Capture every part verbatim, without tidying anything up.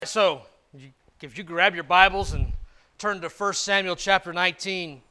So, if you grab your Bibles and turn to First Samuel chapter nineteen,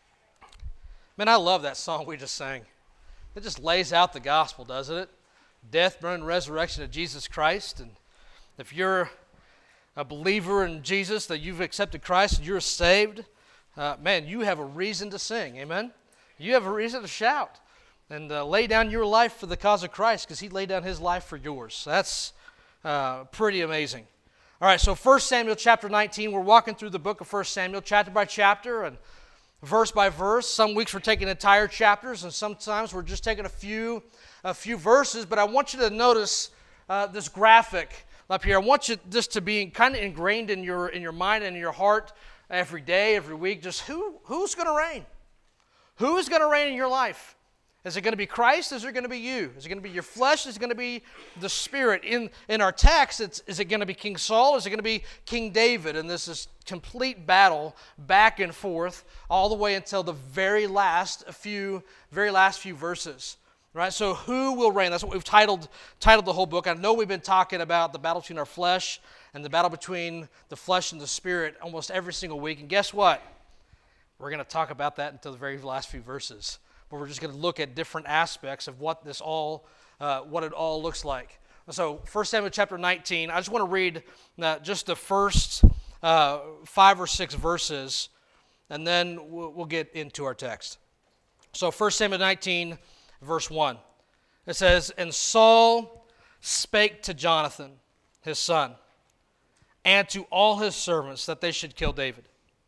man, I love that song we just sang. It just lays out the gospel, doesn't it? Death, burial, and resurrection of Jesus Christ. And if you're a believer in Jesus, that you've accepted Christ and you're saved, uh, man, you have a reason to sing, amen? You have a reason to shout and uh, lay down your life for the cause of Christ because he laid down his life for yours. That's uh, pretty amazing. All right, so First Samuel chapter nineteen, we're walking through the book of First Samuel chapter by chapter and verse by verse. Some weeks we're taking entire chapters, and sometimes we're just taking a few a few verses. But I want you to notice uh, this graphic up here. I want you just to be kind of ingrained in your in your mind and in your heart every day, every week. Just who who's going to reign? Who's going to reign in your life? Is it going to be Christ? Is it going to be you? Is it going to be your flesh? Is it going to be the Spirit? In in our text, it's, is it going to be King Saul? Is it going to be King David? And this is complete battle back and forth all the way until the very last few very last few verses. Right? So who will reign? That's what we've titled titled the whole book. I know we've been talking about the battle between our flesh and the battle between the flesh and the Spirit almost every single week. And guess what? We're going to talk about that until the very last few verses. But we're just going to look at different aspects of what this all, uh, what it all looks like. So, First Samuel chapter nineteen. I just want to read uh, just the first uh, five or six verses, and then we'll, we'll get into our text. So, First Samuel nineteen, verse one. It says, "And Saul spake to Jonathan, his son, and to all his servants that they should kill David.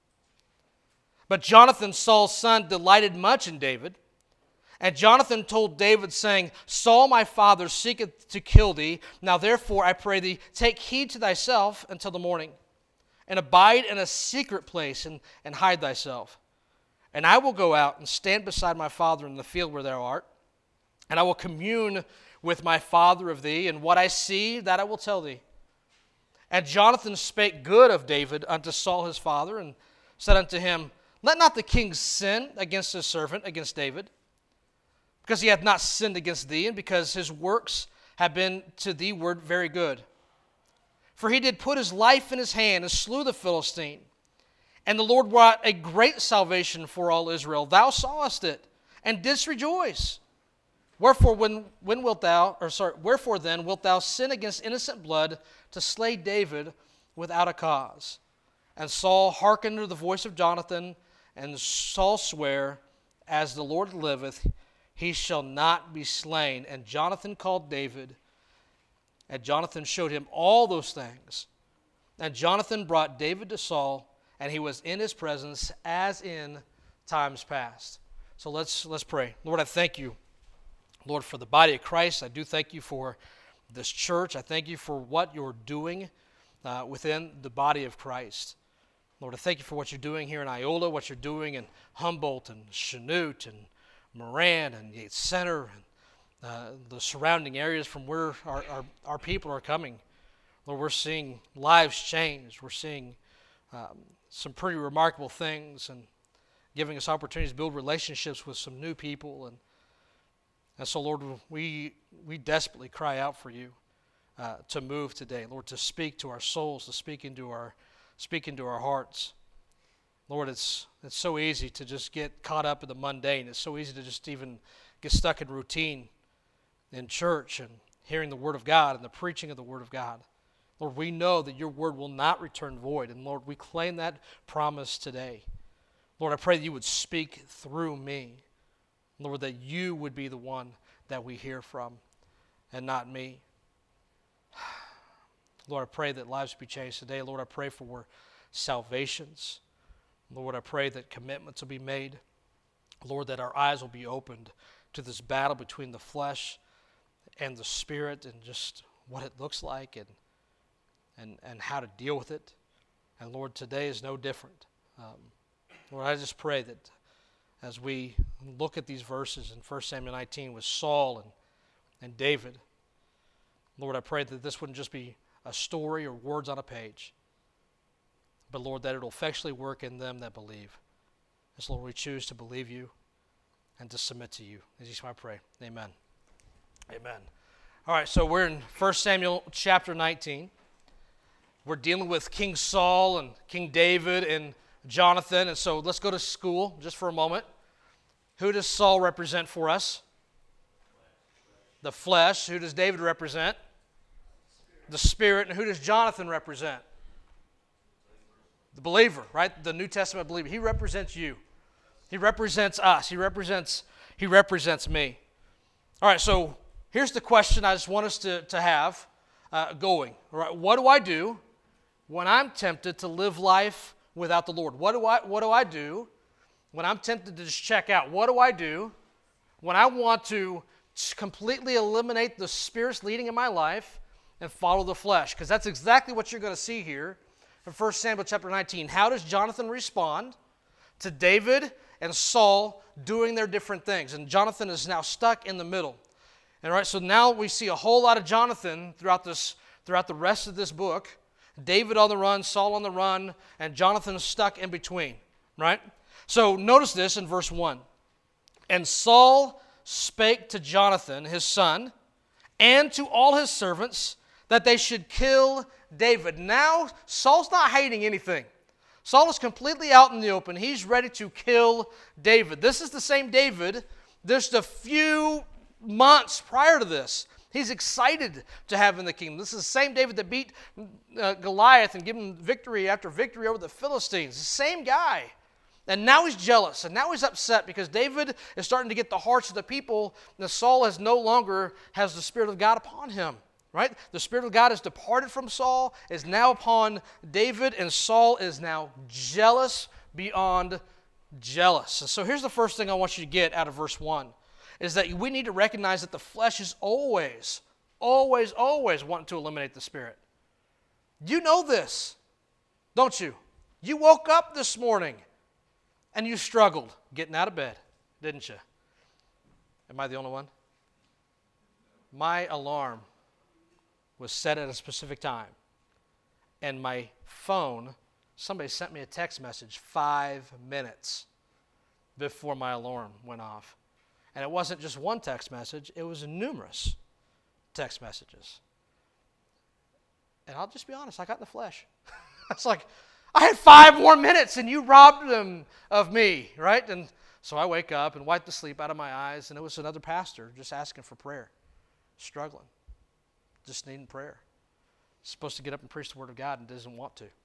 But Jonathan, Saul's son, delighted much in David. And Jonathan told David, saying, Saul my father seeketh to kill thee. Now therefore, I pray thee, take heed to thyself until the morning, and abide in a secret place, and, and hide thyself. And I will go out and stand beside my father in the field where thou art, and I will commune with my father of thee, and what I see, that I will tell thee. And Jonathan spake good of David unto Saul his father, and said unto him, Let not the king sin against his servant, against David, because he hath not sinned against thee, and because his works have been to thee word very good. For he did put his life in his hand, and slew the Philistine. And the Lord wrought a great salvation for all Israel. Thou sawest it, and didst rejoice. Wherefore when, when wilt thou, or sorry, wherefore then wilt thou sin against innocent blood to slay David without a cause? And Saul hearkened to the voice of Jonathan, and Saul sware, As the Lord liveth, he shall not be slain. And Jonathan called David, and Jonathan showed him all those things. And Jonathan brought David to Saul, and he was in his presence as in times past." So let's let's pray. Lord, I thank you, Lord, for the body of Christ. I do thank you for this church. I thank you for what you're doing uh, within the body of Christ. Lord, I thank you for what you're doing here in Iola, what you're doing in Humboldt and Chanute and Moran and Yates Center, and uh, the surrounding areas from where our, our, our people are coming. Lord, we're seeing lives changed. We're seeing um, some pretty remarkable things and giving us opportunities to build relationships with some new people. And, and so, Lord, we, we desperately cry out for you uh, to move today. Lord, to speak to our souls, to speak into our, speak into our hearts. Lord, it's it's so easy to just get caught up in the mundane. It's so easy to just even get stuck in routine in church and hearing the Word of God and the preaching of the Word of God. Lord, we know that your Word will not return void. And Lord, we claim that promise today. Lord, I pray that you would speak through me. Lord, that you would be the one that we hear from and not me. Lord, I pray that lives be changed today. Lord, I pray for salvations. Lord, I pray that commitments will be made. Lord, that our eyes will be opened to this battle between the flesh and the spirit and just what it looks like and and, and how to deal with it. And Lord, today is no different. Um, Lord, I just pray that as we look at these verses in First Samuel nineteen with Saul and, and David, Lord, I pray that this wouldn't just be a story or words on a page, but Lord, that it will effectually work in them that believe. As Lord, we choose to believe you and to submit to you. In Jesus' name I pray. Amen. Amen. All right, so we're in First Samuel chapter nineteen. We're dealing with King Saul and King David and Jonathan. And so let's go to school just for a moment. Who does Saul represent for us? The flesh. Who does David represent? The spirit. And who does Jonathan represent? The believer, right? The New Testament believer. He represents you. He represents us. He represents, he represents me. All right, so here's the question I just want us to, to have uh, going. All right, what do I do when I'm tempted to live life without the Lord? What do I, what do I do when I'm tempted to just check out? What do I do when I want to completely eliminate the Spirit's leading in my life and follow the flesh? Because that's exactly what you're going to see here in First Samuel chapter nineteen. How does Jonathan respond to David and Saul doing their different things? And Jonathan is now stuck in the middle. And right, so now we see a whole lot of Jonathan throughout this, throughout the rest of this book. David on the run, Saul on the run, and Jonathan is stuck in between. Right? So notice this in verse one. And Saul spake to Jonathan, his son, and to all his servants, that they should kill David. Now, Saul's not hiding anything. Saul is completely out in the open. He's ready to kill David. This is the same David just a few months prior to this. He's excited to have in the kingdom. This is the same David that beat uh, Goliath and gave him victory after victory over the Philistines. The same guy. And now he's jealous, and now he's upset because David is starting to get the hearts of the people, and Saul has no longer has the Spirit of God upon him. Right? The Spirit of God has departed from Saul, is now upon David, and Saul is now jealous beyond jealous. And so here's the first thing I want you to get out of verse one, is that we need to recognize that the flesh is always, always, always wanting to eliminate the Spirit. You know this, don't you? You woke up this morning and you struggled getting out of bed, didn't you? Am I the only one? My alarm was set at a specific time, and my phone, somebody sent me a text message five minutes before my alarm went off. And it wasn't just one text message, it was numerous text messages. And I'll just be honest, I got in the flesh. It's like, I had five more minutes and you robbed them of me, right? And so I wake up and wipe the sleep out of my eyes, and it was another pastor just asking for prayer, struggling. Just needing prayer. Supposed to get up and preach the Word of God and doesn't want to.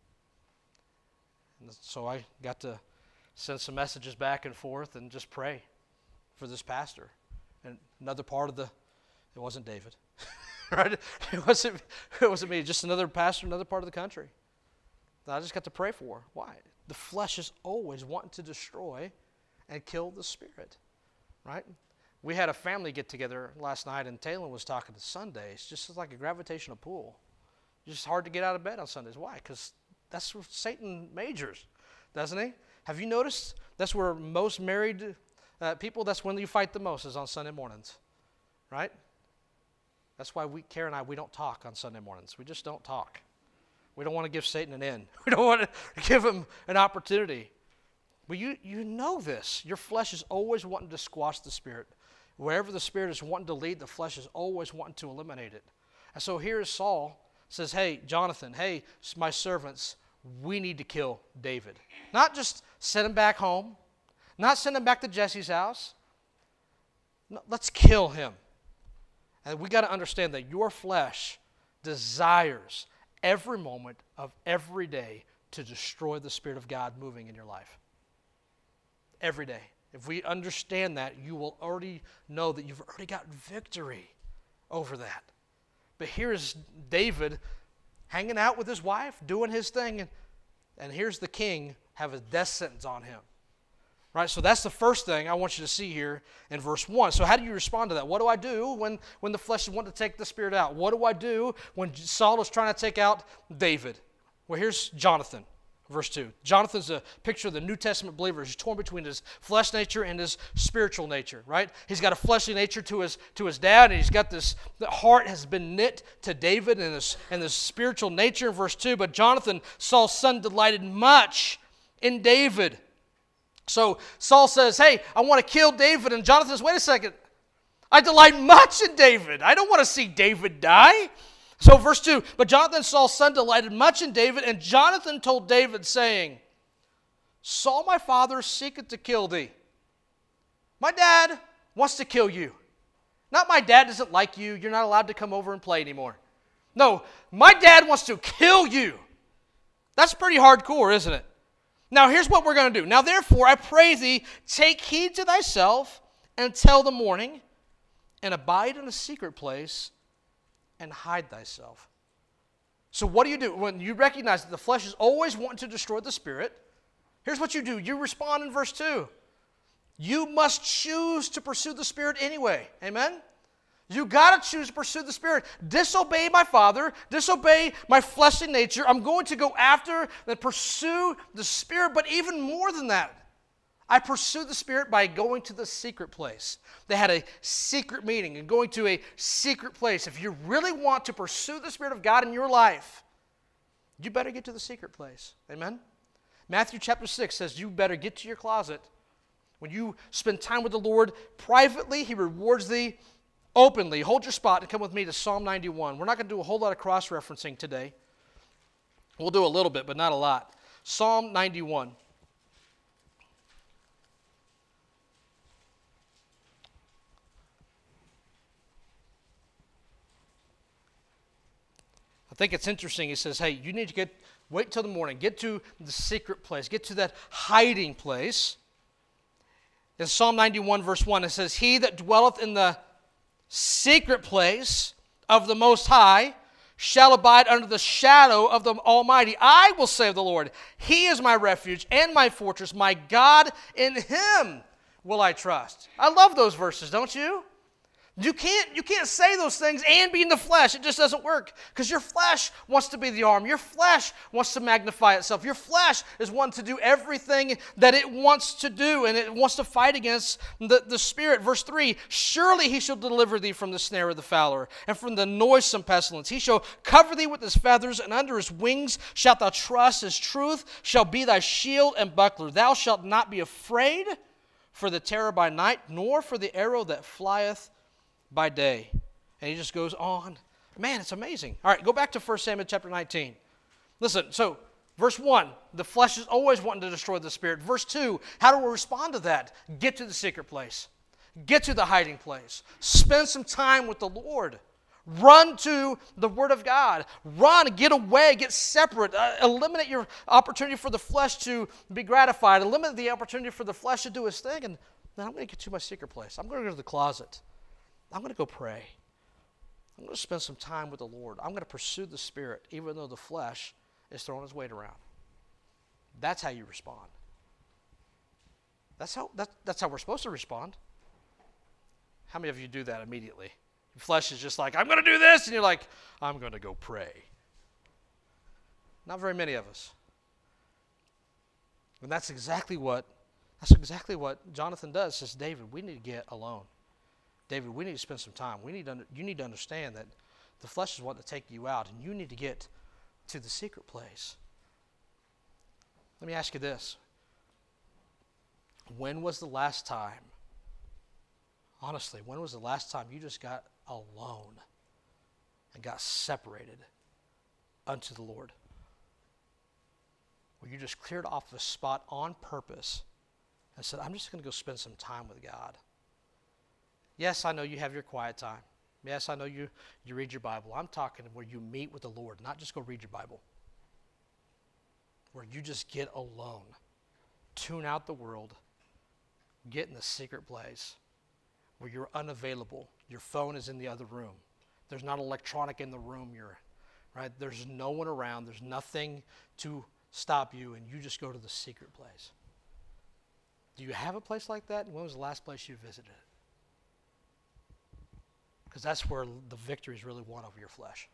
And so I got to send some messages back and forth and just pray for this pastor. And another part of the, it wasn't David. Right? It wasn't, it wasn't me, just another pastor, another part of the country that I just got to pray for. Why? The flesh is always wanting to destroy and kill the Spirit. Right? We had a family get together last night, and Taylor was talking to Sundays, just like a gravitational pull. It's just hard to get out of bed on Sundays. Why? Because that's where Satan majors, doesn't he? Have you noticed that's where most married uh, people, that's when you fight the most, is on Sunday mornings, right? That's why we, Karen and I, we don't talk on Sunday mornings. We just don't talk. We don't want to give Satan an in. We don't want to give him an opportunity. But you, you know this. Your flesh is always wanting to squash the Spirit. Wherever the Spirit is wanting to lead, the flesh is always wanting to eliminate it. And so here is Saul says, hey, Jonathan, hey, my servants, we need to kill David. Not just send him back home. Not send him back to Jesse's house. No, let's kill him. And we got to understand that your flesh desires every moment of every day to destroy the Spirit of God moving in your life. Every day. If we understand that, you will already know that you've already got victory over that. But here's David hanging out with his wife, doing his thing, and, and here's the king have a death sentence on him. Right? So that's the first thing I want you to see here in verse one. So how do you respond to that? What do I do when, when the flesh is wanting to take the Spirit out? What do I do when Saul is trying to take out David? Well, here's Jonathan. Verse two. Jonathan's a picture of the New Testament believer. He's torn between his flesh nature and his spiritual nature, right? He's got a fleshly nature to his to his dad, and he's got this, the heart has been knit to David and this, and this spiritual nature in verse two. But Jonathan, Saul's son, delighted much in David. So Saul says, hey, I want to kill David. And Jonathan says, wait a second. I delight much in David. I don't want to see David die. So verse two, but Jonathan, Saul's son, delighted much in David, and Jonathan told David, saying, Saul my father seeketh to kill thee. My dad wants to kill you. Not my dad doesn't like you, you're not allowed to come over and play anymore. No, my dad wants to kill you. That's pretty hardcore, isn't it? Now here's what we're going to do. Now therefore I pray thee, take heed to thyself until the morning, and abide in a secret place, and hide thyself. So what do you do? When you recognize that the flesh is always wanting to destroy the spirit, here's what you do. You respond in verse two. You must choose to pursue the spirit anyway. Amen? You got to choose to pursue the spirit. Disobey my father. Disobey my fleshly nature. I'm going to go after and pursue the spirit, but even more than that, I pursue the spirit by going to the secret place. They had a secret meeting and going to a secret place. If you really want to pursue the Spirit of God in your life, you better get to the secret place. Amen? Matthew chapter six says you better get to your closet. When you spend time with the Lord privately, He rewards thee openly. Hold your spot and come with me to Psalm ninety-one. We're not going to do a whole lot of cross-referencing today. We'll do a little bit, but not a lot. Psalm ninety-one. I think it's interesting. He says, hey, you need to get, wait till the morning. Get to the secret place. Get to that hiding place. In Psalm ninety-one, verse one, it says, he that dwelleth in the secret place of the Most High shall abide under the shadow of the Almighty. I will say of the Lord, He is my refuge and my fortress, my God, in Him will I trust. I love those verses, don't you? You can't, you can't say those things and be in the flesh. It just doesn't work because your flesh wants to be the arm. Your flesh wants to magnify itself. Your flesh is one to do everything that it wants to do, and it wants to fight against the, the Spirit. Verse three, surely He shall deliver thee from the snare of the fowler and from the noisome pestilence. He shall cover thee with His feathers, and under His wings shalt thou trust. His truth shall be thy shield and buckler. Thou shalt not be afraid for the terror by night, nor for the arrow that flieth by day. And he just goes on. Man, it's amazing. All right, go back to First Samuel chapter nineteen. Listen, so verse one, the flesh is always wanting to destroy the spirit. Verse two, how do we respond to that? Get to the secret place. Get to the hiding place. Spend some time with the Lord. Run to the Word of God. Run, get away, get separate. Uh, eliminate your opportunity for the flesh to be gratified. Eliminate the opportunity for the flesh to do its thing. And then I'm going to get to my secret place. I'm going to go to the closet. I'm going to go pray. I'm going to spend some time with the Lord. I'm going to pursue the Spirit, even though the flesh is throwing its weight around. That's how you respond. That's how, that, that's how we're supposed to respond. How many of you do that immediately? Your flesh is just like, I'm going to do this, and you're like, I'm going to go pray. Not very many of us. And that's exactly what, that's exactly what Jonathan does. Says, David, we need to get alone. David, we need to spend some time. We need to, you need to understand that the flesh is wanting to take you out, and you need to get to the secret place. Let me ask you this. When was the last time, honestly, when was the last time you just got alone and got separated unto the Lord? Where you just cleared off a spot on purpose and said, I'm just going to go spend some time with God. Yes, I know you have your quiet time. Yes, I know you, you read your Bible. I'm talking where you meet with the Lord, not just go read your Bible. Where you just get alone. Tune out the world. Get in the secret place where you're unavailable. Your phone is in the other room. There's not electronic in the room you're in, right? There's no one around. There's nothing to stop you, and you just go to the secret place. Do you have a place like that? When was the last place you visited? Because that's where the victory is really won over your flesh.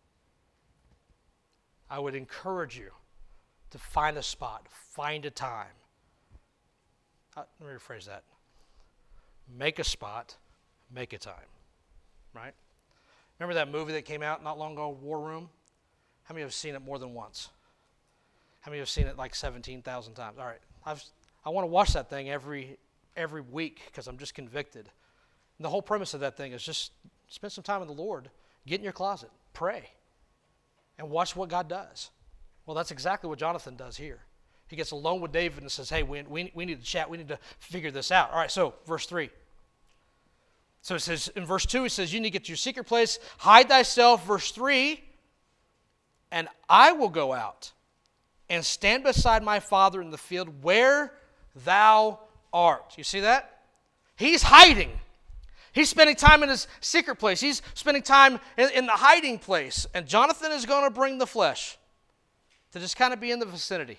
I would encourage you to find a spot, find a time. Uh, let me rephrase that. Make a spot, make a time, right? Remember that movie that came out not long ago, War Room? How many have seen it more than once? How many have seen it like seventeen thousand times? All right, I've, I want to watch that thing every every week because I'm just convicted. And the whole premise of that thing is just spend some time with the Lord. Get in your closet. pray and watch what God does. Well, that's exactly what Jonathan does here. He gets alone with David and says, hey, we, we, we need to chat. We need to figure this out. All right, so verse three. So it says in verse two, it says, you need to get to your secret place, hide thyself. Verse three, and I will go out and stand beside my father in the field where thou art. You see that? He's hiding. He's spending time in his secret place. He's spending time in, in the hiding place. And Jonathan is going to bring the flesh to just kind of be in the vicinity.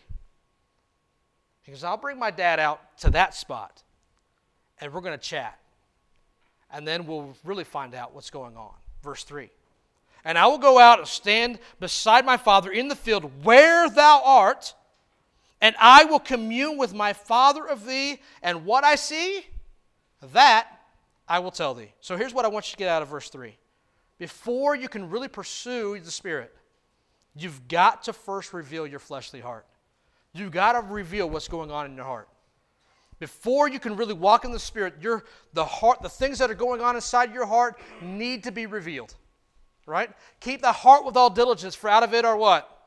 He goes, I'll bring my dad out to that spot, and we're going to chat. And then we'll really find out what's going on. Verse three. And I will go out and stand beside my father in the field where thou art, and I will commune with my father of thee, and what I see, that I will tell thee. So here's what I want you to get out of verse three. Before you can really pursue the Spirit, you've got to first reveal your fleshly heart. You've got to reveal what's going on in your heart. Before you can really walk in the Spirit, your the heart, the things that are going on inside your heart need to be revealed. Right? Keep the heart with all diligence, for out of it are what?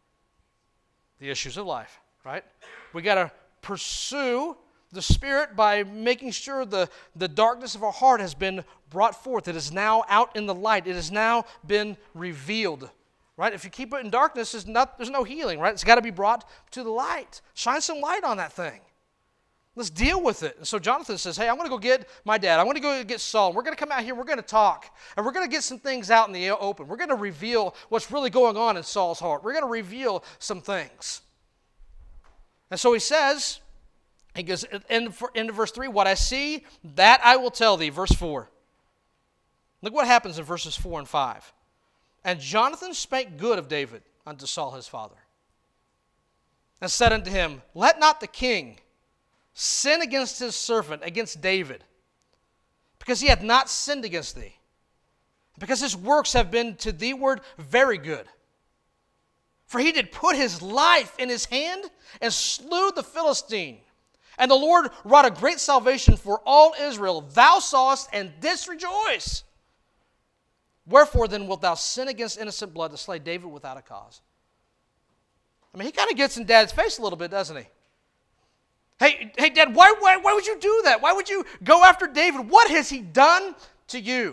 The issues of life. Right? We got to pursue the Spirit by making sure the, the darkness of our heart has been brought forth. It is now out in the light. It has now been revealed. Right? If you keep it in darkness, there's, not, there's no healing. Right? It's got to be brought to the light. Shine some light on that thing. Let's deal with it. And so Jonathan says, hey, I'm going to go get my dad. I'm going to go get Saul. We're going to come out here. We're going to talk. And we're going to get some things out in the open. We're going to reveal what's really going on in Saul's heart. We're going to reveal some things. And so he says, he goes into, into verse three, what I see, that I will tell thee. Verse four. Look what happens in verses four and five. And Jonathan spake good of David unto Saul his father, and said unto him, let not the king sin against his servant, against David, because he hath not sinned against thee, because his works have been to thee word very good. For he did put his life in his hand and slew the Philistine. And the Lord wrought a great salvation for all Israel. Thou sawest and didst rejoice. Wherefore then wilt thou sin against innocent blood to slay David without a cause? I mean, he kind of gets in Dad's face a little bit, doesn't he? Hey, hey, Dad, why, why, why would you do that? Why would you go after David? What has he done to you?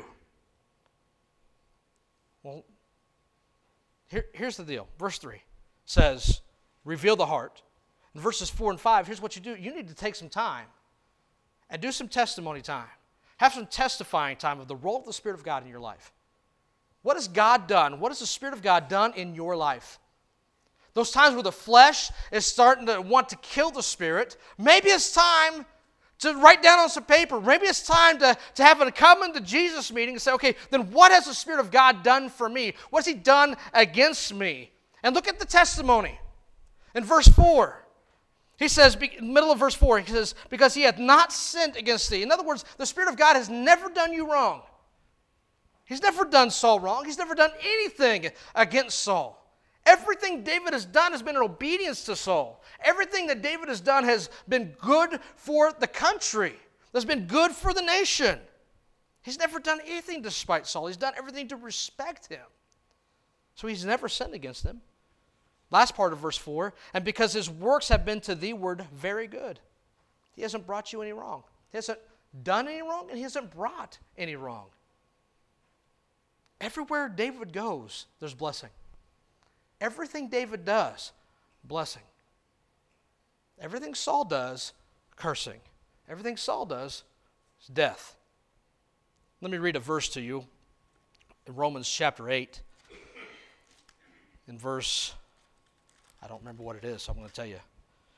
Well, here, here's the deal. Verse three says, reveal the heart. In verses four and five, here's what you do. You need to take some time and do some testimony time. Have some testifying time of the role of the Spirit of God in your life. What has God done? What has the Spirit of God done in your life? Those times where the flesh is starting to want to kill the Spirit, maybe it's time to write down on some paper. Maybe it's time to, to have a come into Jesus meeting and say, okay, then what has the Spirit of God done for me? What has He done against me? And look at the testimony. In verse four, he says, middle of verse four, he says, because he hath not sinned against thee. In other words, the Spirit of God has never done you wrong. He's never done Saul wrong. He's never done anything against Saul. Everything David has done has been in obedience to Saul. Everything that David has done has been good for the country. That's been good for the nation. He's never done anything to spite Saul. He's done everything to respect him. So he's never sinned against him. Last part of verse four, and because his works have been to thee word very good. He hasn't brought you any wrong. He hasn't done any wrong, and he hasn't brought any wrong. Everywhere David goes, there's blessing. Everything David does, blessing. Everything Saul does, cursing. Everything Saul does is death. Let me read a verse to you in Romans chapter eight. In verse, I don't remember what it is, so I'm going to tell you.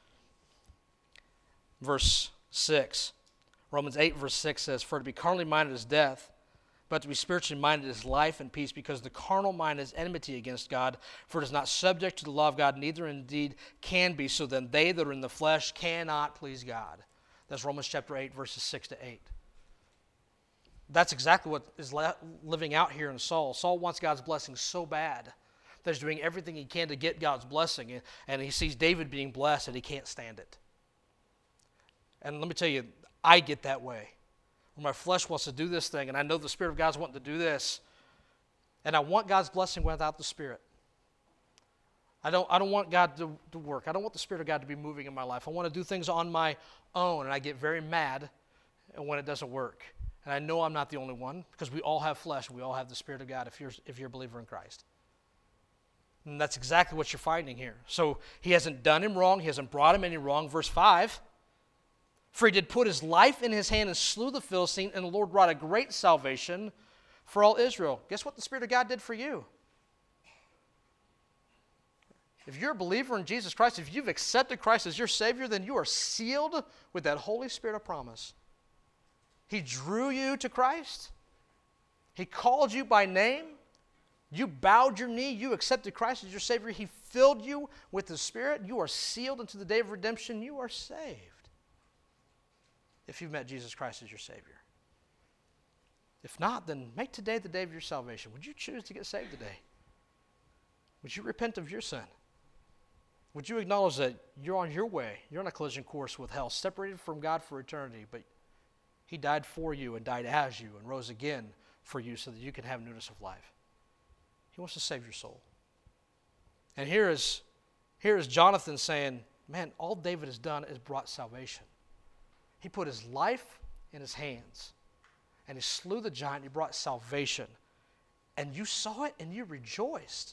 Verse six. Romans eight verse six says, for to be carnally minded is death, but to be spiritually minded is life and peace, because the carnal mind is enmity against God, for it is not subject to the law of God, neither indeed can be, so then they that are in the flesh cannot please God. That's Romans chapter eight, verses six to eight. That's exactly what is living out here in Saul. Saul wants God's blessing so bad that he's doing everything he can to get God's blessing, and he sees David being blessed, and he can't stand it. And let me tell you, I get that way. When my flesh wants to do this thing, and I know the Spirit of God's wanting to do this, And I want God's blessing without the Spirit. I don't, I don't want God to, to work. I don't want the Spirit of God to be moving in my life. I want to do things on my own, and I get very mad when it doesn't work. And I know I'm not the only one, because we all have flesh. We all have the Spirit of God if you're, if you're a believer in Christ. And that's exactly what you're finding here. So he hasn't done him wrong. He hasn't brought him any wrong. Verse five, for he did put his life in his hand and slew the Philistine, and the Lord wrought a great salvation for all Israel. Guess what the Spirit of God did for you? If you're a believer in Jesus Christ, if you've accepted Christ as your Savior, then you are sealed with that Holy Spirit of promise. He drew you to Christ. He called you by name. You bowed your knee. You accepted Christ as your Savior. He filled you with the Spirit. You are sealed unto the day of redemption. You are saved if you've met Jesus Christ as your Savior. If not, then make today the day of your salvation. Would you choose to get saved today? Would you repent of your sin? Would you acknowledge that you're on your way, you're on a collision course with hell, separated from God for eternity, but he died for you and died as you and rose again for you so that you can have newness of life. He wants to save your soul. And here is, here is Jonathan saying, man, all David has done is brought salvation. He put his life in his hands, and he slew the giant. He brought salvation. And you saw it, and you rejoiced.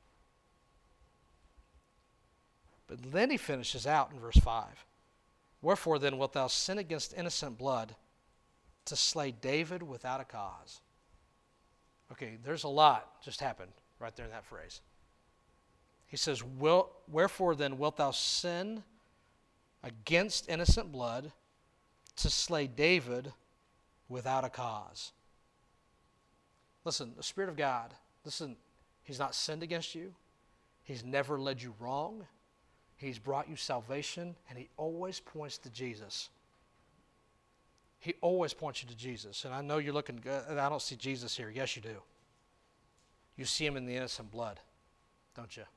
But then he finishes out in verse five. Wherefore then wilt thou sin against innocent blood to slay David without a cause? Okay, there's a lot just happened right there in that phrase. He says, Will, wherefore then wilt thou sin against innocent blood to slay David without a cause? Listen, the Spirit of God, listen, he's not sinned against you. He's never led you wrong. He's brought you salvation, and he always points to Jesus. He always points you to Jesus. And I know you're looking good, and I don't see Jesus here. Yes, you do. You see him in the innocent blood, don't you?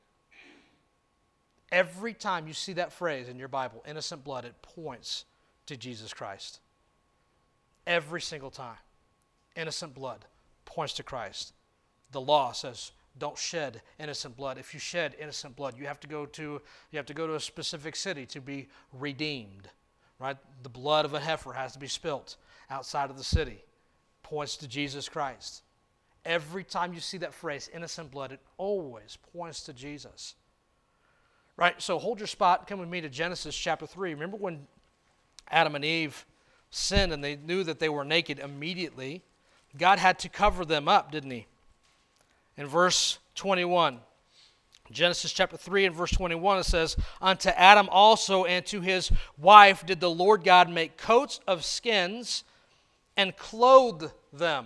Every time you see that phrase in your Bible, innocent blood, it points to Jesus Christ. Every single time. Innocent blood points to Christ. The law says, don't shed innocent blood. If you shed innocent blood, you have to go to you have to go to a specific city to be redeemed. Right? The blood of a heifer has to be spilt outside of the city. Points to Jesus Christ. Every time you see that phrase, innocent blood, it always points to Jesus. Right? So hold your spot. Come with me to Genesis chapter three. Remember when Adam and Eve sinned and they knew that they were naked immediately? God had to cover them up, didn't he? In verse twenty-one, Genesis chapter three and verse twenty-one, it says, unto Adam also and to his wife did the Lord God make coats of skins and clothe them.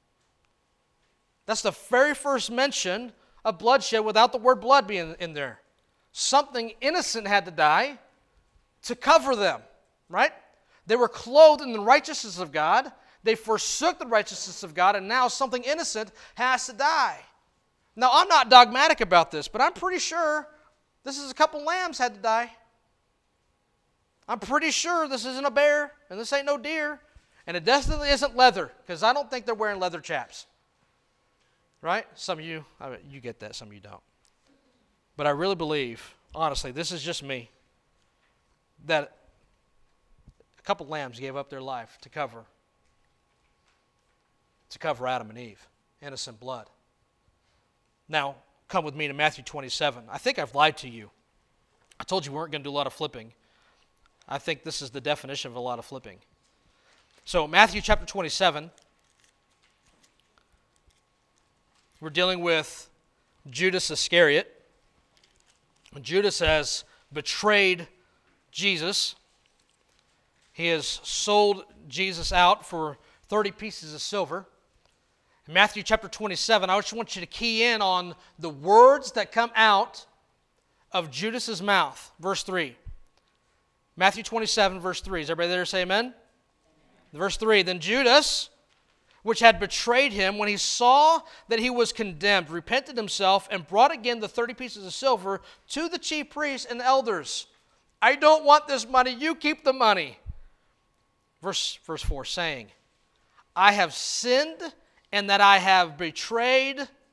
That's the very first mention of bloodshed without the word blood being in there. Something innocent had to die to cover them, right? They were clothed in the righteousness of God. They forsook the righteousness of God, and now something innocent has to die. Now, I'm not dogmatic about this, but I'm pretty sure this is a couple lambs had to die. I'm pretty sure this isn't a bear, and this ain't no deer, and it definitely isn't leather, because I don't think they're wearing leather chaps. Right? Some of you, I mean, you get that, some of you don't. But I really believe, honestly, this is just me, that a couple lambs gave up their life to cover, to cover Adam and Eve, innocent blood. Now, come with me to Matthew twenty-seven. I think I've lied to you. I told you we weren't going to do a lot of flipping. I think this is the definition of a lot of flipping. So, Matthew chapter twenty-seven, we're dealing with Judas Iscariot. Judas has betrayed Jesus. He has sold Jesus out for thirty pieces of silver. In Matthew chapter twenty-seven, I just want you to key in on the words that come out of Judas's mouth. Verse three. Matthew twenty-seven, verse three. Is everybody there to say amen? Amen? Verse three. Then Judas, which had betrayed him, when he saw that he was condemned, repented himself and brought again the thirty pieces of silver to the chief priests and elders. I don't want this money. You keep the money. Verse, verse four, saying, I have sinned and that I have betrayed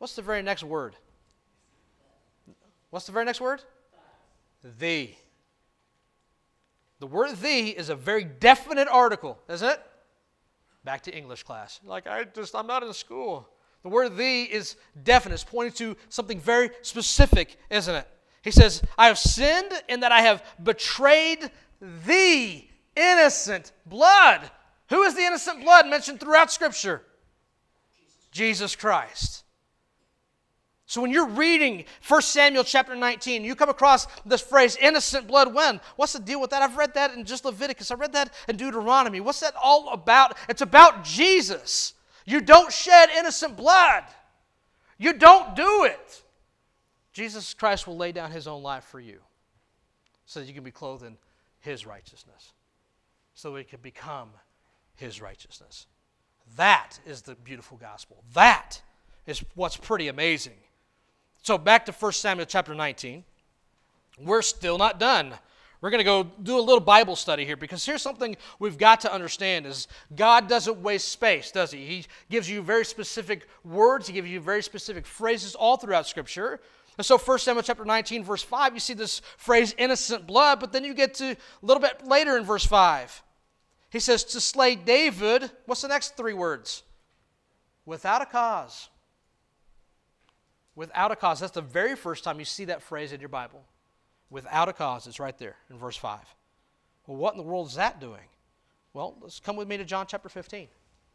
What's the very next word? What's the very next word? The. The word the is a very definite article, isn't it? Back to English class. Like, I just, I'm not in school. The word the is definite. It's pointing to something very specific, isn't it? He says, I have sinned in that I have betrayed the innocent blood. Who is the innocent blood mentioned throughout Scripture? Jesus Christ. So when you're reading First Samuel chapter nineteen, you come across this phrase, innocent blood when? What's the deal with that? I've read that in just Leviticus. I read that in Deuteronomy. What's that all about? It's about Jesus. You don't shed innocent blood. You don't do it. Jesus Christ will lay down His own life for you so that you can be clothed in His righteousness, so we can become His righteousness. That is the beautiful gospel. That is what's pretty amazing. So back to First Samuel chapter nineteen. We're still not done. We're going to go do a little Bible study here, because here's something we've got to understand is God doesn't waste space, does He? He gives you very specific words. He gives you very specific phrases all throughout Scripture. And so First Samuel chapter nineteen, verse five, you see this phrase, innocent blood, but then you get to a little bit later in verse five. He says, to slay David, what's the next three words? Without a cause. Without a cause. That's the very first time you see that phrase in your Bible. Without a cause. It's right there in verse five. Well, what in the world is that doing? Well, let's come with me to John chapter fifteen.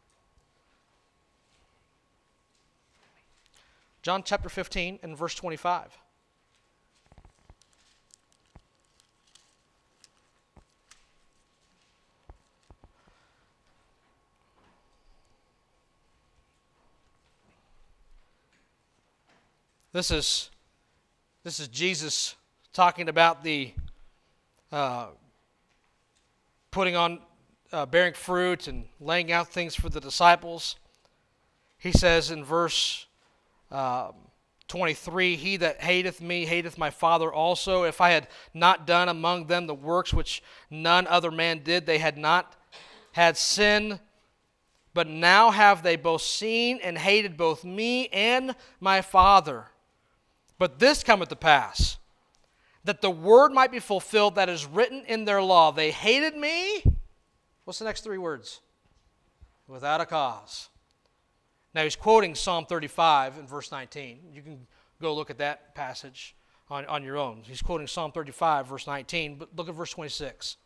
John chapter fifteen and verse twenty-five. This is, this is Jesus talking about the uh, putting on, uh, bearing fruit and laying out things for the disciples. He says in verse uh, twenty-three, he that hateth me hateth my Father also. If I had not done among them the works which none other man did, they had not had sin. But now have they both seen and hated both me and my Father. But this cometh to pass, that the word might be fulfilled that is written in their law. They hated me. What's the next three words? Without a cause. Now he's quoting Psalm thirty-five in verse nineteen. You can go look at that passage on, on your own. He's quoting Psalm thirty-five, verse nineteen, but look at verse twenty-six.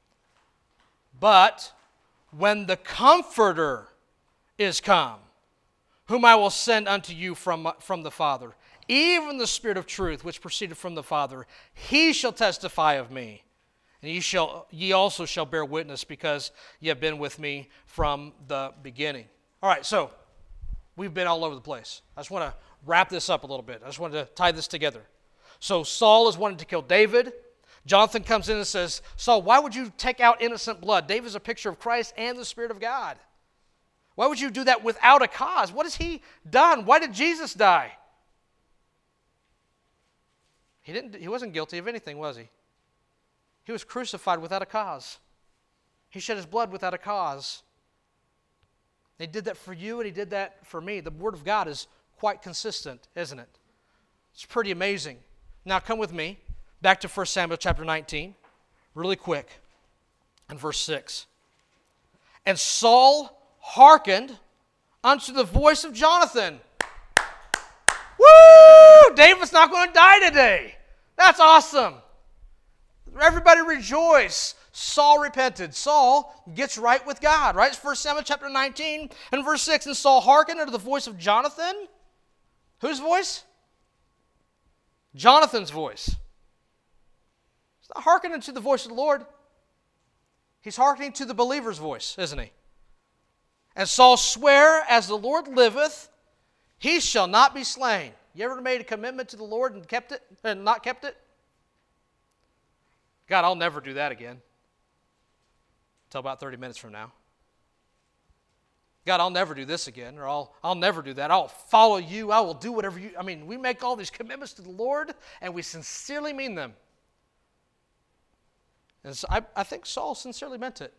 But when the Comforter is come, whom I will send unto you from, from the Father, even the Spirit of truth, which proceeded from the Father, He shall testify of me. And ye, shall, ye also shall bear witness, because ye have been with me from the beginning. All right, so we've been all over the place. I just want to wrap this up a little bit. I just wanted to tie this together. So Saul is wanting to kill David. Jonathan comes in and says, Saul, why would you take out innocent blood? David is a picture of Christ and the Spirit of God. Why would you do that without a cause? What has he done? Why did Jesus die? He didn't. He wasn't guilty of anything, was he? He was crucified without a cause. He shed his blood without a cause. He did that for you, and he did that for me. The Word of God is quite consistent, isn't it? It's pretty amazing. Now come with me back to First Samuel chapter nineteen, really quick, and verse six. And Saul hearkened unto the voice of Jonathan. Woo! David's not going to die today. That's awesome. Everybody rejoice. Saul repented. Saul gets right with God, right? It's First Samuel chapter nineteen and verse six. And Saul hearkened unto the voice of Jonathan. Whose voice? Jonathan's voice. He's not hearkening to the voice of the Lord. He's hearkening to the believer's voice, isn't he? And Saul sware, as the Lord liveth, he shall not be slain. You ever made a commitment to the Lord and kept it, and not kept it? God, I'll never do that again. Until about thirty minutes from now. God, I'll never do this again, or I'll, I'll never do that. I'll follow you. I will do whatever you... I mean, we make all these commitments to the Lord, and we sincerely mean them. And so I, I think Saul sincerely meant it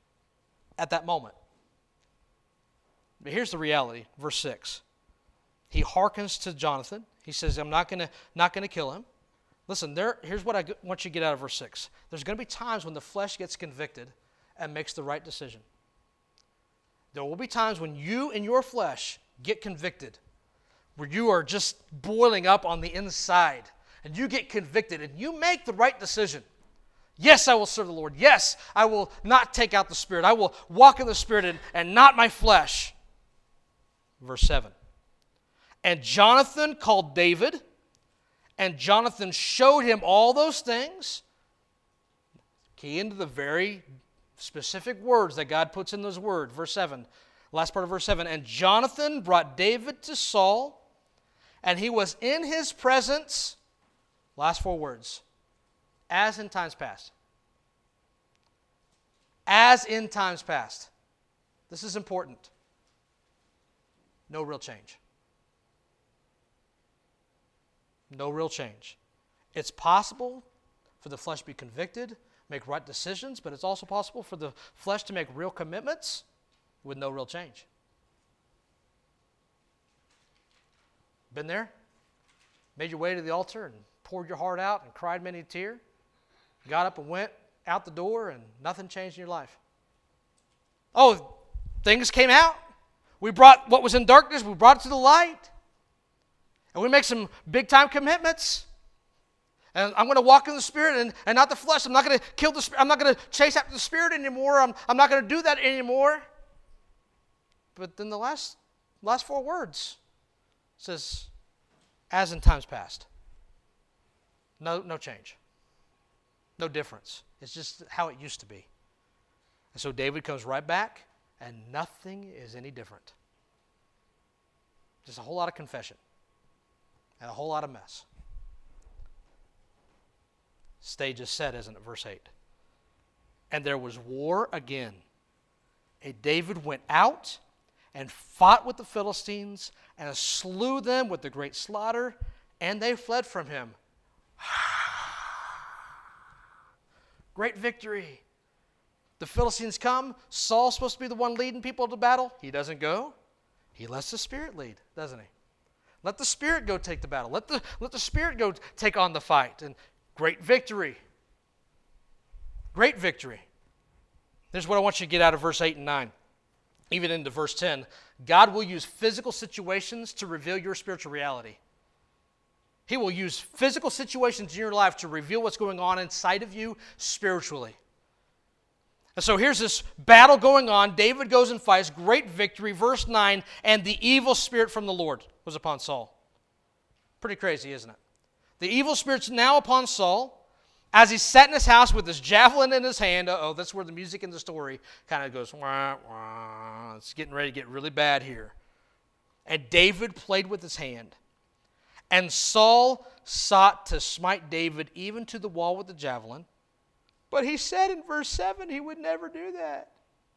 at that moment. But here's the reality, verse six. He hearkens to Jonathan. He says, I'm not going to not going to kill him. Listen, there. here's what I want you to get out of verse six. There's going to be times when the flesh gets convicted and makes the right decision. There will be times when you in your flesh get convicted, where you are just boiling up on the inside, and you get convicted, and you make the right decision. Yes, I will serve the Lord. Yes, I will not take out the Spirit. I will walk in the Spirit and, and not my flesh. Verse seven. And Jonathan called David, and Jonathan showed him all those things. Key into the very specific words that God puts in those words. Verse seven, last part of verse seven. And Jonathan brought David to Saul, and he was in his presence, last four words, as in times past. As in times past. This is important. No real change. No real change. It's possible for the flesh to be convicted, make right decisions, but it's also possible for the flesh to make real commitments with no real change. Been there? Made your way to the altar and poured your heart out and cried many a tear? Got up and went out the door and nothing changed in your life? Oh, things came out. We brought what was in darkness, we brought it to the light. And we make some big-time commitments. And I'm going to walk in the Spirit and, and not the flesh. I'm not going to kill the Spirit. I'm not going to chase after the Spirit anymore. I'm, I'm not going to do that anymore. But then the last, last four words says, as in times past. No, no change. No difference. It's just how it used to be. And so David comes right back, and nothing is any different. Just a whole lot of confession. And a whole lot of mess. Stage is set, isn't it? Verse eight. And there was war again. And David went out and fought with the Philistines and slew them with a great slaughter, and they fled from him. Great victory. The Philistines come. Saul's supposed to be the one leading people to battle. He doesn't go. He lets the Spirit lead, doesn't he? Let the Spirit go take the battle. Let the, let the Spirit go take on the fight. And great victory. Great victory. Here's what I want you to get out of verse eight and nine. Even into verse ten. God will use physical situations to reveal your spiritual reality. He will use physical situations in your life to reveal what's going on inside of you spiritually. And so here's this battle going on. David goes and fights. Great victory. Verse nine. And the evil spirit from the Lord was upon Saul. Pretty crazy, isn't it? The evil spirit's now upon Saul as he sat in his house with his javelin in his hand. Uh-oh, that's where the music in the story kind of goes, wah, wah. It's getting ready to get really bad here. And David played with his hand. And Saul sought to smite David even to the wall with the javelin. But he said in verse seven he would never do that.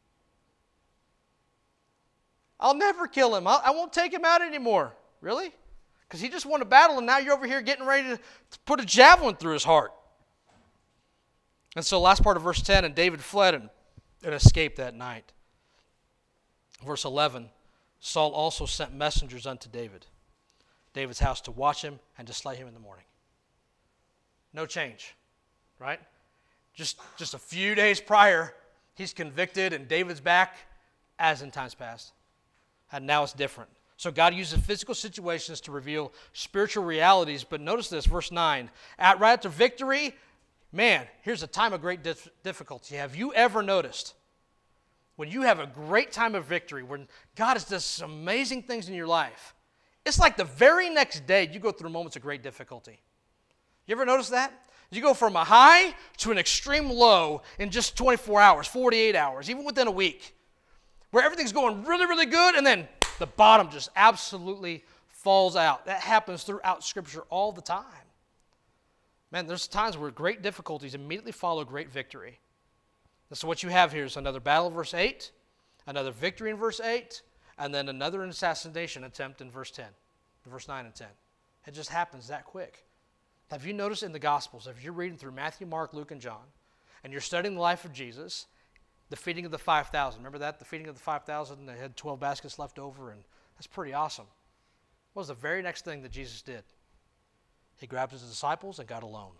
I'll never kill him. I'll, I won't take him out anymore. Really? Because he just won a battle and now you're over here getting ready to, to put a javelin through his heart. And so last part of verse ten, and David fled and, and escaped that night. Verse eleven, Saul also sent messengers unto David, David's house, to watch him and to slay him in the morning. No change, right? Just, just a few days prior, he's convicted and David's back as in times past. And now it's different. So God uses physical situations to reveal spiritual realities. But notice this, verse nine. At, right after victory, man, here's a time of great dif- difficulty. Have you ever noticed when you have a great time of victory, when God has done some amazing things in your life, it's like the very next day you go through moments of great difficulty. You ever notice that? You go from a high to an extreme low in just twenty-four hours, forty-eight hours, even within a week, where everything's going really, really good, and then the bottom just absolutely falls out. That happens throughout Scripture all the time. Man, there's times where great difficulties immediately follow great victory. And so what you have here is another battle in verse eight, another victory in verse eight, and then another assassination attempt in verse ten, verse nine and ten. It just happens that quick. Have you noticed in the Gospels, if you're reading through Matthew, Mark, Luke, and John, and you're studying the life of Jesus, the feeding of the five thousand, remember that? The feeding of the five thousand, they had twelve baskets left over, and that's pretty awesome. What was the very next thing that Jesus did? He grabbed his disciples and got alone.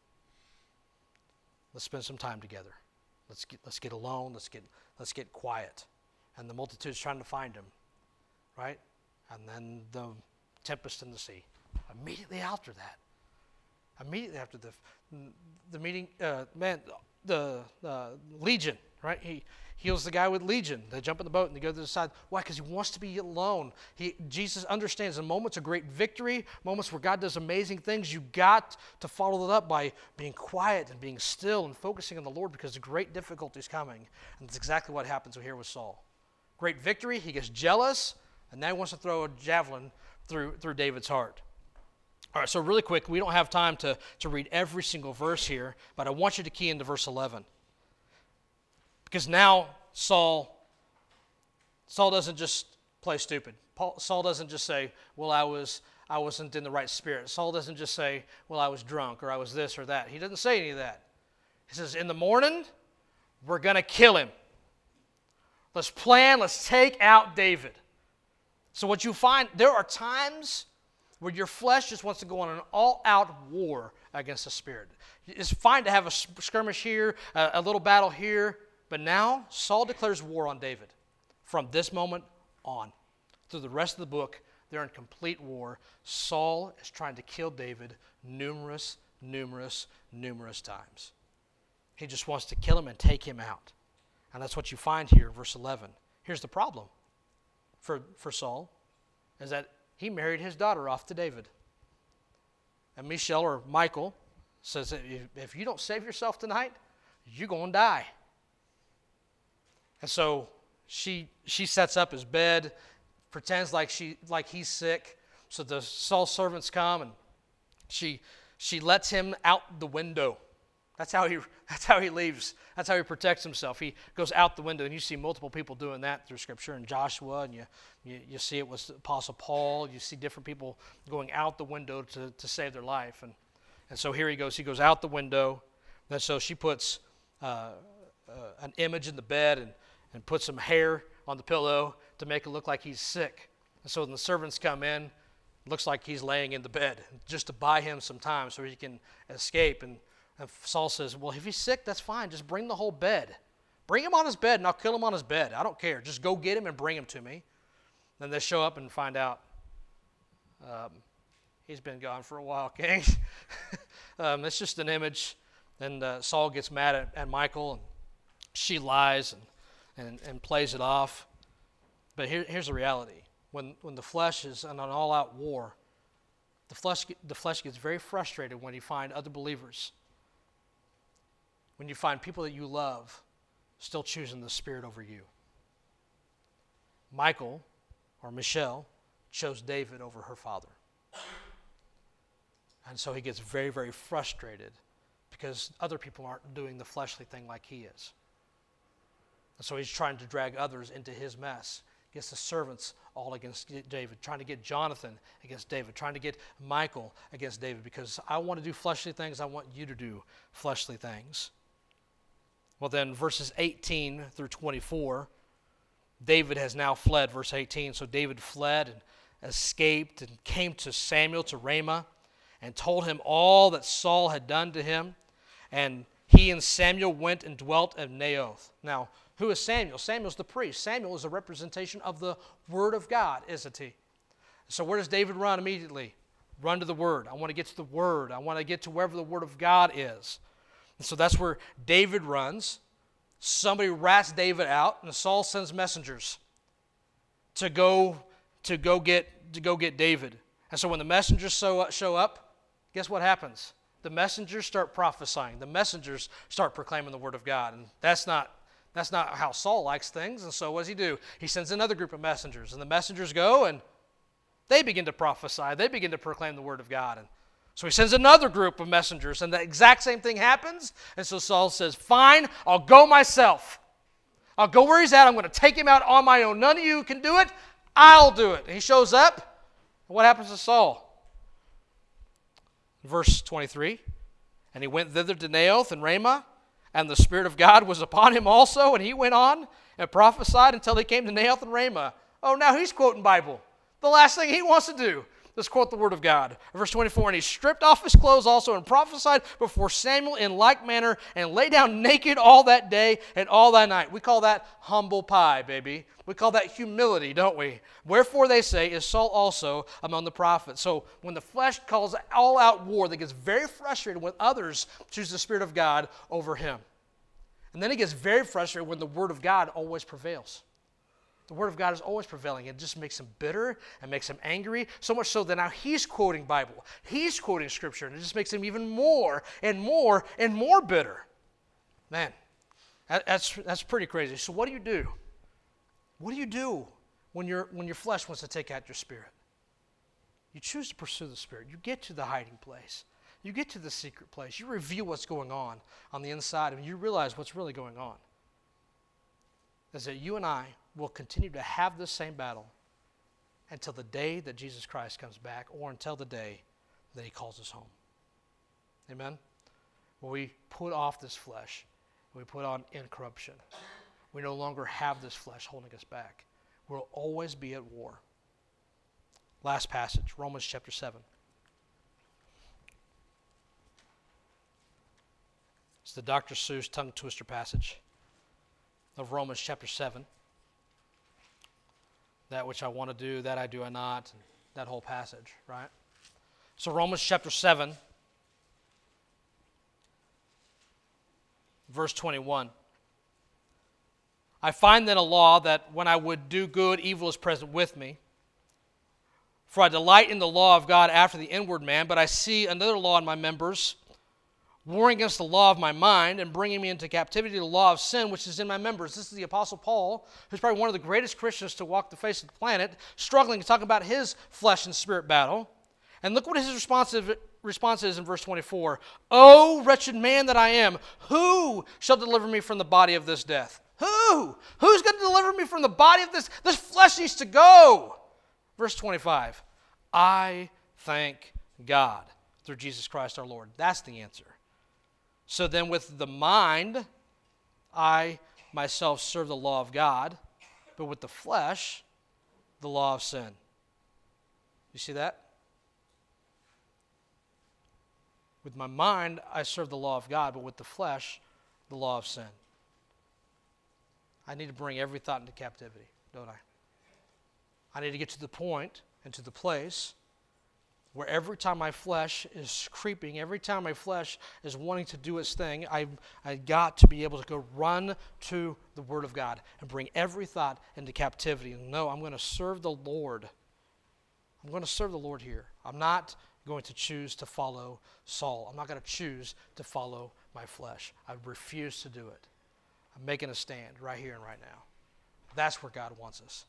Let's spend some time together. Let's get, let's get alone. Let's get, let's get quiet. And the multitude's trying to find him, right? And then the tempest in the sea. Immediately after that, immediately after the the meeting, uh, man, the uh, Legion, right? He heals the guy with Legion. They jump in the boat and they go to the side. Why? Because he wants to be alone. He Jesus understands in moments of great victory, moments where God does amazing things, you got to follow it up by being quiet and being still and focusing on the Lord because the great difficulty is coming. And that's exactly what happens here with Saul. Great victory, he gets jealous, and now he wants to throw a javelin through through David's heart. All right, so really quick, we don't have time to, to read every single verse here, but I want you to key into verse eleven. Because now Saul, Saul doesn't just play stupid. Paul, Saul doesn't just say, well, I, was, I wasn't in the right spirit. Saul doesn't just say, well, I was drunk, or I was this or that. He doesn't say any of that. He says, in the morning, we're going to kill him. Let's plan, let's take out David. So what you find, there are times where your flesh just wants to go on an all-out war against the spirit. It's fine to have a skirmish here, a, a little battle here, but now Saul declares war on David. From this moment on, through the rest of the book, they're in complete war. Saul is trying to kill David numerous, numerous, numerous times. He just wants to kill him and take him out. And that's what you find here, verse eleven. Here's the problem for, for Saul, is that he married his daughter off to David. And Michal or Michal says, if, if you don't save yourself tonight, you're going to die. And so she she sets up his bed, pretends like she like he's sick. So the Saul's servants come and she she lets him out the window. That's how he that's how he leaves. That's how he protects himself. He goes out the window, and you see multiple people doing that through Scripture. And Joshua, and you, you you see it with Apostle Paul. You see different people going out the window to, to save their life. And and so here he goes. He goes out the window. And so she puts uh, uh, an image in the bed and, and puts some hair on the pillow to make it look like he's sick. And so when the servants come in, it looks like he's laying in the bed just to buy him some time so he can escape. And And Saul says, well, if he's sick, that's fine. Just bring the whole bed. Bring him on his bed, and I'll kill him on his bed. I don't care. Just go get him and bring him to me. Then they show up and find out um, he's been gone for a while, King. um, it's just an image. And uh, Saul gets mad at, at Michal, and she lies and, and, and plays it off. But here, here's the reality. When, when the flesh is in an all-out war, the flesh, the flesh gets very frustrated when you find other believers, when you find people that you love still choosing the Spirit over you. Michal, or Michal, chose David over her father. And so he gets very, very frustrated because other people aren't doing the fleshly thing like he is. And so he's trying to drag others into his mess. Gets the servants all against David, trying to get Jonathan against David, trying to get Michal against David, because I want to do fleshly things, I want you to do fleshly things. Well, then, verses eighteen through twenty-four, David has now fled, verse eighteen. So David fled and escaped and came to Samuel, to Ramah, and told him all that Saul had done to him. And he and Samuel went and dwelt at Naioth. Now, who is Samuel? Samuel's the priest. Samuel is a representation of the Word of God, isn't he? So where does David run immediately? Run to the Word. I want to get to the Word. I want to get to wherever the Word of God is. And so that's where David runs. Somebody rats David out, and Saul sends messengers to go to go get to go get David. And so when the messengers show up, show up, guess what happens? The messengers start prophesying. The messengers start proclaiming the Word of God, and that's not that's not how Saul likes things. And so what does he do? He sends another group of messengers, and the messengers go and they begin to prophesy. They begin to proclaim the Word of God. And so he sends another group of messengers, and the exact same thing happens. And so Saul says, fine, I'll go myself. I'll go where he's at. I'm going to take him out on my own. None of you can do it. I'll do it. And he shows up. And what happens to Saul? Verse twenty-three, and he went thither to Naioth and Ramah, and the Spirit of God was upon him also, and he went on and prophesied until he came to Naioth and Ramah. Oh, now he's quoting Bible. The last thing he wants to do. Let's quote the word of God. Verse twenty-four, and he stripped off his clothes also and prophesied before Samuel in like manner and lay down naked all that day and all that night. We call that humble pie, baby. We call that humility, don't we? Wherefore they say, is Saul also among the prophets. So when the flesh calls all-out war, that gets very frustrated when others choose the Spirit of God over him. And then he gets very frustrated when the word of God always prevails. The word of God is always prevailing. It just makes him bitter and makes him angry, so much so that now he's quoting Bible. He's quoting Scripture, and it just makes him even more and more and more bitter. Man, that, that's, that's pretty crazy. So what do you do? What do you do when, your when your flesh wants to take out your spirit? You choose to pursue the Spirit. You get to the hiding place. You get to the secret place. You reveal what's going on on the inside, and you realize what's really going on. Is that you and I will continue to have this same battle until the day that Jesus Christ comes back, or until the day that he calls us home. Amen? When we put off this flesh, we put on incorruption. We no longer have this flesh holding us back. We'll always be at war. Last passage, Romans chapter seven. It's the Doctor Seuss tongue twister passage of Romans chapter seven. That which I want to do, that I do I not, and that whole passage, right? So Romans chapter seven, verse twenty-one. I find then a law that when I would do good, evil is present with me. For I delight in the law of God after the inward man, but I see another law in my members, warring against the law of my mind and bringing me into captivity to the law of sin which is in my members. This is the Apostle Paul, who's probably one of the greatest Christians to walk the face of the planet, struggling to talk about his flesh and spirit battle. And look what his response is in verse twenty-four. O wretched man that I am, who shall deliver me from the body of this death? Who? Who's going to deliver me from the body of this? This flesh needs to go. Verse twenty-five. I thank God through Jesus Christ our Lord. That's the answer. So then with the mind, I myself serve the law of God, but with the flesh, the law of sin. You see that? With my mind, I serve the law of God, but with the flesh, the law of sin. I need to bring every thought into captivity, don't I? I need to get to the point and to the place where every time my flesh is creeping, every time my flesh is wanting to do its thing, I I got to be able to go run to the Word of God and bring every thought into captivity. And no, I'm going to serve the Lord. I'm going to serve the Lord here. I'm not going to choose to follow Saul. I'm not going to choose to follow my flesh. I refuse to do it. I'm making a stand right here and right now. That's where God wants us.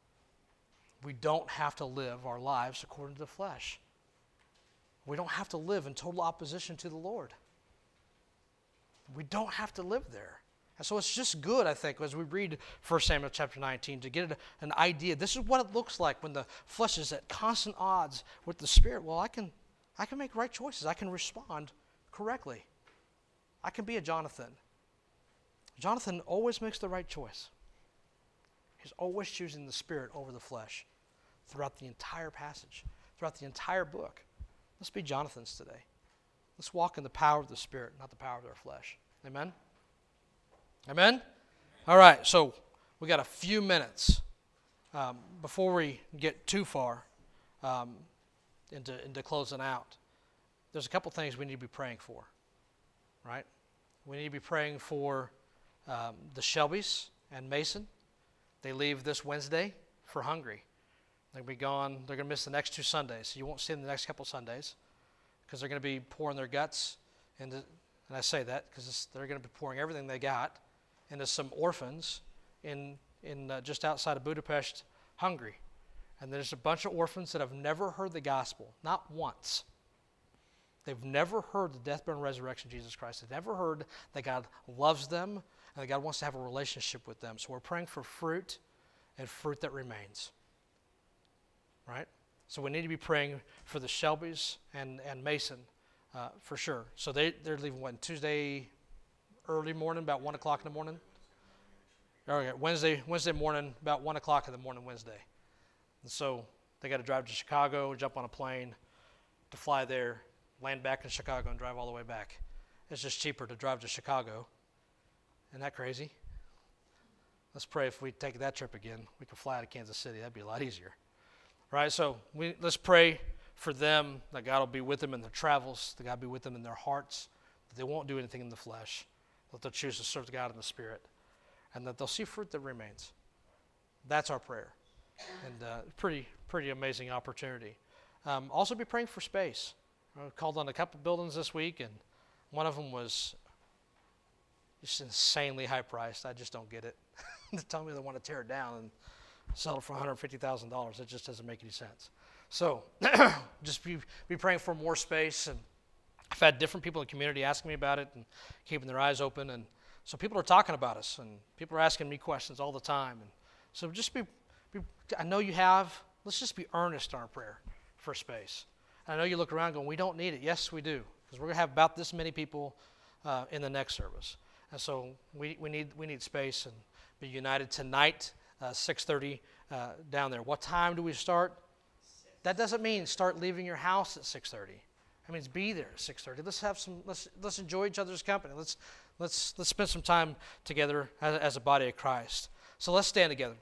We don't have to live our lives according to the flesh. We don't have to live in total opposition to the Lord. We don't have to live there. And so it's just good, I think, as we read First Samuel chapter nineteen, to get an idea. This is what it looks like when the flesh is at constant odds with the Spirit. Well, I can, I can make right choices. I can respond correctly. I can be a Jonathan. Jonathan always makes the right choice. He's always choosing the Spirit over the flesh throughout the entire passage, throughout the entire book. Let's be Jonathans today. Let's walk in the power of the Spirit, not the power of our flesh. Amen? Amen? All right, so we got a few minutes um, before we get too far um, into, into closing out. There's a couple things we need to be praying for, right? We need to be praying for um, the Shelbys and Mason. They leave this Wednesday for Hungary. They'll be gone. They're going to miss the next two Sundays. So you won't see them the next couple Sundays because they're going to be pouring their guts into, and I say that because they're going to be pouring everything they got into some orphans in in uh, just outside of Budapest, Hungary. And there's a bunch of orphans that have never heard the gospel, not once. They've never heard the death, burial, and resurrection of Jesus Christ. They've never heard that God loves them and that God wants to have a relationship with them. So we're praying for fruit and fruit that remains. Right? So we need to be praying for the Shelbys and, and Mason uh, for sure. So they, they're leaving, what, Tuesday early morning, about one o'clock in the morning? Okay, Wednesday, Wednesday morning, about one o'clock in the morning Wednesday. And so They got to drive to Chicago, jump on a plane to fly there, land back in Chicago, and drive all the way back. It's just cheaper to drive to Chicago. Isn't that crazy? Let's pray if we take that trip again, we can fly out of Kansas City. That'd be a lot easier. Right? So we let's pray for them, that God will be with them in their travels, that God will be with them in their hearts, that they won't do anything in the flesh, that they'll choose to serve God in the Spirit, and that they'll see fruit that remains. That's our prayer. And uh, pretty pretty amazing opportunity. Um, also be praying for space. I called on a couple buildings this week, and one of them was just insanely high priced. I just don't get it. They tell me they want to tear it down and sell it for one hundred fifty thousand dollars. It just doesn't make any sense. So just be, be praying for more space. And I've had different people in the community asking me about it and keeping their eyes open. And so people are talking about us, and people are asking me questions all the time. And so just be, be I know you have, let's just be earnest in our prayer for space. And I know you look around going, we don't need it. Yes, we do, because we're going to have about this many people uh, in the next service. And so we, we need we need space, and be united tonight, uh, six thirty uh, down there. What time do we start? That doesn't mean start leaving your house at six thirty. That means be there at six thirty. Let's have some. Let's let's enjoy each other's company. Let's let's let's spend some time together as, as a body of Christ. So let's stand together.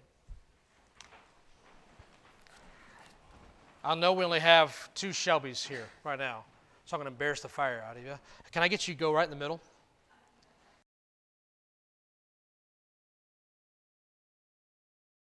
I know we only have two Shelbys here right now, so I'm going to embarrass the fire out of you. Can I get you to go right in the middle?